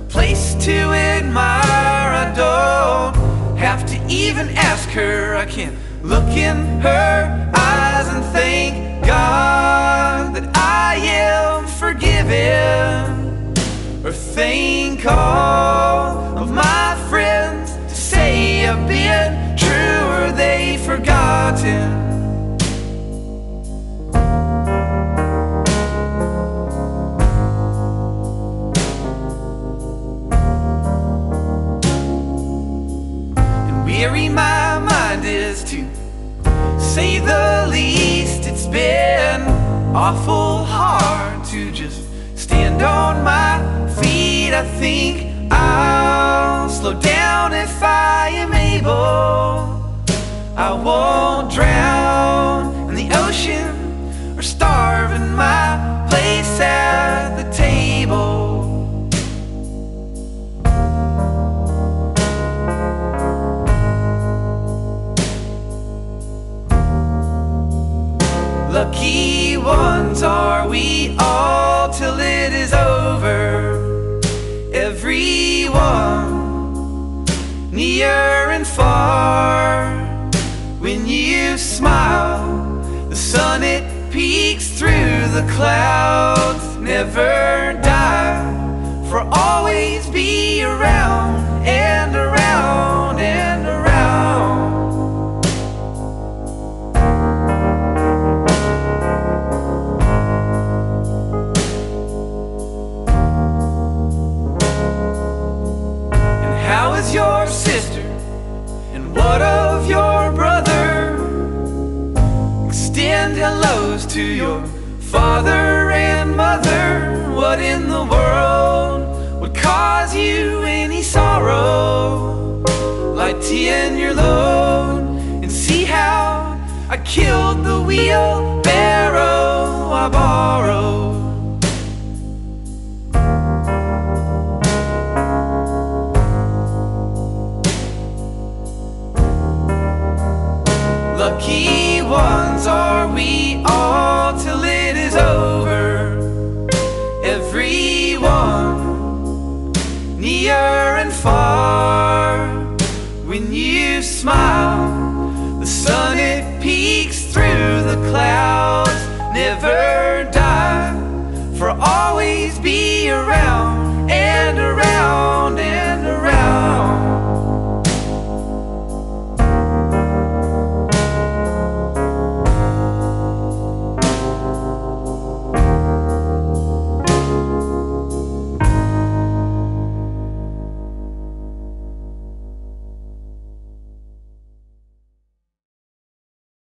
place to admire. I don't have to even ask her. I can look in her eyes and thank God that I am forgiven, or thank all of my friends to say I've been true, or they forgotten. Weary my mind is, to say the least. It's been awful hard to just stand on my feet. I think I'll slow down if I am able. I won't drown in the ocean or starve in my place at the table. Lucky ones are we all till it is over. Everyone, near and far. When you smile, the sun it peeks through the clouds. Never die, for always be around and around and around. How is your sister, and what of your brother? Extend hellos to your father and mother. What in the world would cause you any sorrow? Lighten your load and see how I killed the wheelbarrow I borrowed. Lucky ones are we all till it is over. Everyone, near and far. When you smile, the sun it peeks through the clouds. Never